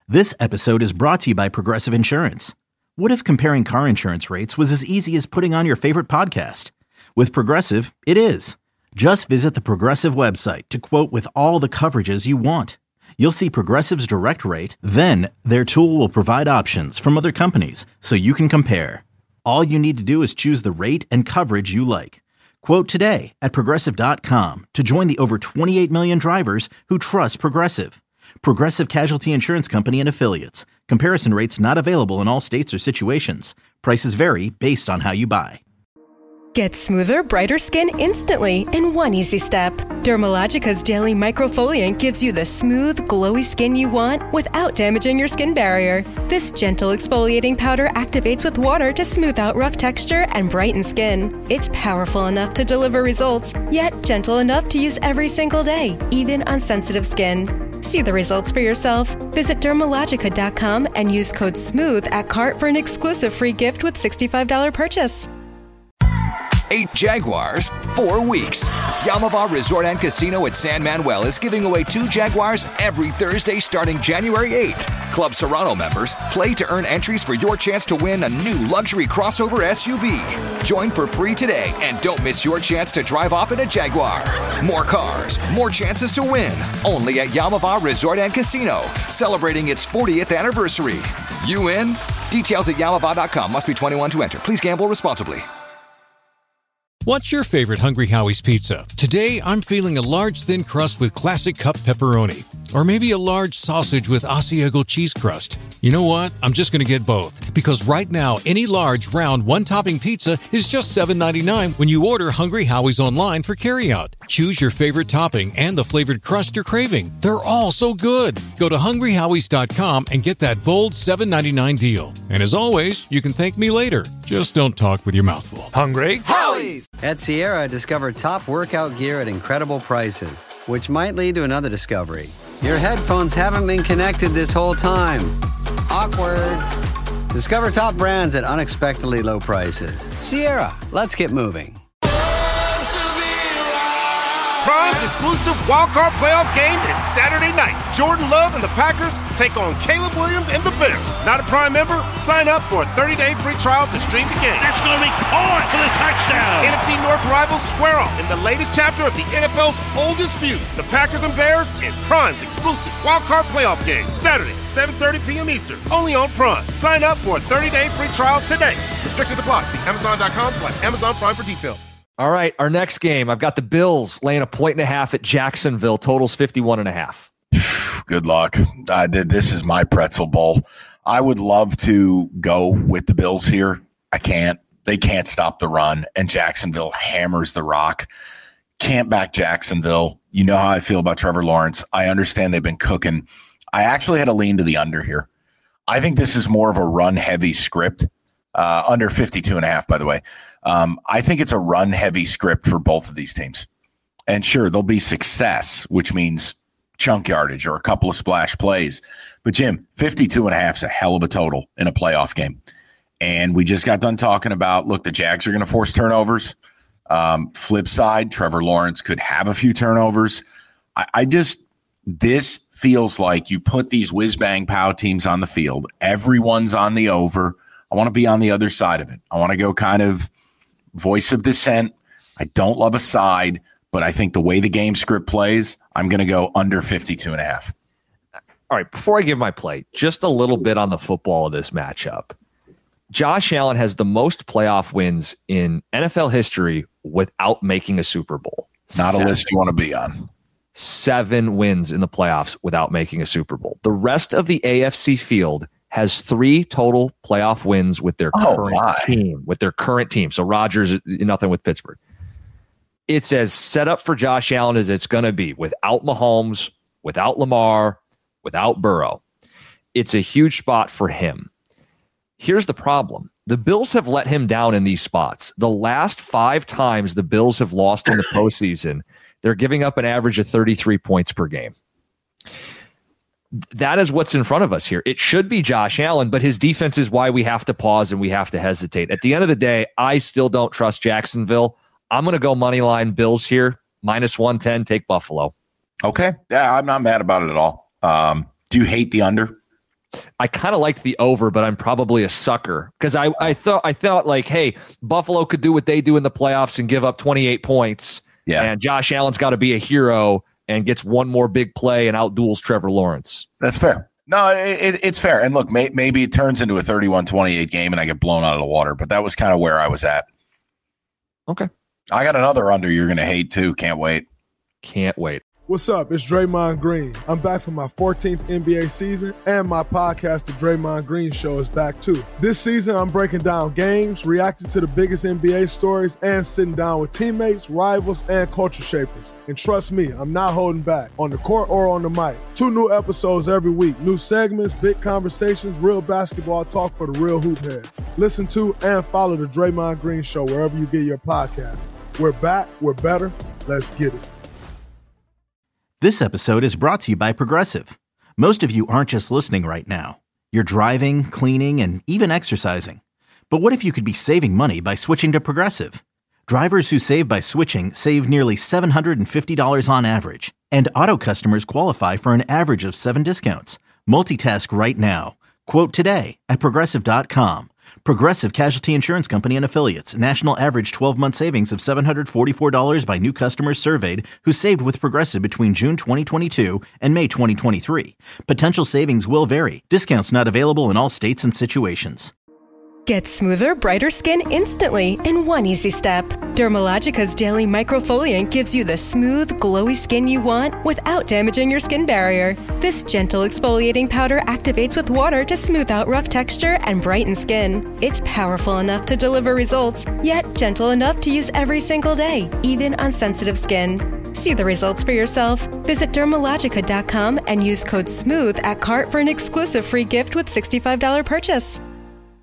This episode is brought to you by Progressive Insurance. What if comparing car insurance rates was as easy as putting on your favorite podcast? With Progressive, it is. Just visit the Progressive website to quote with all the coverages you want. You'll see Progressive's direct rate, then their tool will provide options from other companies so you can compare. All you need to do is choose the rate and coverage you like. Quote today at Progressive.com to join the over 28 million drivers who trust Progressive. Progressive Casualty Insurance Company and Affiliates. Comparison rates not available in all states or situations. Prices vary based on how you buy. Get smoother, brighter skin instantly in one easy step. Dermalogica's Daily Microfoliant gives you the smooth, glowy skin you want without damaging your skin barrier. This gentle exfoliating powder activates with water to smooth out rough texture and brighten skin. It's powerful enough to deliver results, yet gentle enough to use every single day, even on sensitive skin. See the results for yourself. Visit Dermalogica.com and use code SMOOTH at cart for an exclusive free gift with $65 purchase. 8 Jaguars, 4 weeks. Yamava Resort and Casino at San Manuel is giving away 2 Jaguars every Thursday starting January 8th. Club Serrano members play to earn entries for your chance to win a new luxury crossover SUV. Join for free today and don't miss your chance to drive off in a Jaguar. More cars, more chances to win. Only at Yamava Resort and Casino, celebrating its 40th anniversary. You in? Details at yamava.com. Must be 21 to enter. Please gamble responsibly. What's your favorite Hungry Howie's pizza? Today, I'm feeling a large thin crust with classic cup pepperoni. Or maybe a large sausage with Asiago cheese crust. You know what? I'm just going to get both. Because right now, any large, round, one-topping pizza is just $7.99 when you order Hungry Howie's online for carryout. Choose your favorite topping and the flavored crust you're craving. They're all so good. Go to hungryhowies.com and get that bold $7.99 deal. And as always, you can thank me later. Just don't talk with your mouth full. Hungry Howie's! At Sierra, discover top workout gear at incredible prices, which might lead to another discovery. Your headphones haven't been connected this whole time. Awkward. Discover top brands at unexpectedly low prices. Sierra, let's get moving. Prime's exclusive wildcard playoff game is Saturday night. Jordan Love and the Packers take on Caleb Williams and the Bears. Not a Prime member? Sign up for a 30-day free trial to stream the game. That's going to be caught for the touchdown. NFC North rivals square off in the latest chapter of the NFL's oldest feud. The Packers and Bears in Prime's exclusive wildcard playoff game. Saturday, 7:30 p.m. Eastern. Only on Prime. Sign up for a 30-day free trial today. Restrictions apply. See Amazon.com/Amazon Prime for details. All right, our next game. I've got the Bills laying 1.5 at Jacksonville. Totals 51.5. Good luck. This is my pretzel bowl. I would love to go with the Bills here. I can't. They can't stop the run, and Jacksonville hammers the rock. Can't back Jacksonville. You know how I feel about Trevor Lawrence. I understand they've been cooking. I actually had to lean to the under here. I think this is more of a run-heavy script. Under 52.5, by the way. I think it's a run-heavy script for both of these teams. And sure, there'll be success, which means chunk yardage or a couple of splash plays. But, Jim, 52.5 is a hell of a total in a playoff game. And we just got done talking about, look, the Jags are going to force turnovers. Flip side, Trevor Lawrence could have a few turnovers. This feels like you put these whiz-bang pow teams on the field. Everyone's on the over. I want to be on the other side of it. I want to go kind of voice of dissent. I don't love a side, but I think the way the game script plays, I'm going to go under 52.5. All right, before I give my play, just a little bit on the football of this matchup. Josh Allen has the most playoff wins in NFL history without making a Super Bowl. Not a list you want to be on. 7 wins in the playoffs without making a Super Bowl. The rest of the AFC field has 3 total playoff wins with their current team. So Rodgers, nothing with Pittsburgh. It's as set up for Josh Allen as it's going to be without Mahomes, without Lamar, without Burrow. It's a huge spot for him. Here's the problem. The Bills have let him down in these spots. The last 5 times the Bills have lost in the postseason, they're giving up an average of 33 points per game. That is what's in front of us here. It should be Josh Allen, but his defense is why we have to pause and we have to hesitate. At the end of the day, I still don't trust Jacksonville. I'm going to go money line Bills here, minus 110, take Buffalo. Okay. Yeah, I'm not mad about it at all. Do you hate the under? I kind of liked the over, but I'm probably a sucker because I thought like, hey, Buffalo could do what they do in the playoffs and give up 28 points. Yeah. And Josh Allen's got to be a hero and gets one more big play and outduels Trevor Lawrence. That's fair. No, it's fair. And look, maybe it turns into a 31-28 game and I get blown out of the water, but that was kind of where I was at. Okay. I got another under you're going to hate too. Can't wait. Can't wait. What's up? It's Draymond Green. I'm back for my 14th NBA season, and my podcast, The Draymond Green Show, is back too. This season, I'm breaking down games, reacting to the biggest NBA stories, and sitting down with teammates, rivals, and culture shapers. And trust me, I'm not holding back, on the court or on the mic. 2 new episodes every week, new segments, big conversations, real basketball talk for the real hoop heads. Listen to and follow The Draymond Green Show wherever you get your podcasts. We're back, we're better, let's get it. This episode is brought to you by Progressive. Most of you aren't just listening right now. You're driving, cleaning, and even exercising. But what if you could be saving money by switching to Progressive? Drivers who save by switching save nearly $750 on average. And auto customers qualify for an average of 7 discounts. Multitask right now. Quote today at Progressive.com. Progressive Casualty Insurance Company and Affiliates. National average 12-month savings of $744 by new customers surveyed who saved with Progressive between June 2022 and May 2023. Potential savings will vary. Discounts not available in all states and situations. Get smoother, brighter skin instantly in one easy step. Dermalogica's Daily Microfoliant gives you the smooth, glowy skin you want without damaging your skin barrier. This gentle exfoliating powder activates with water to smooth out rough texture and brighten skin. It's powerful enough to deliver results, yet gentle enough to use every single day, even on sensitive skin. See the results for yourself. Visit Dermalogica.com and use code SMOOTH at cart for an exclusive free gift with $65 purchase.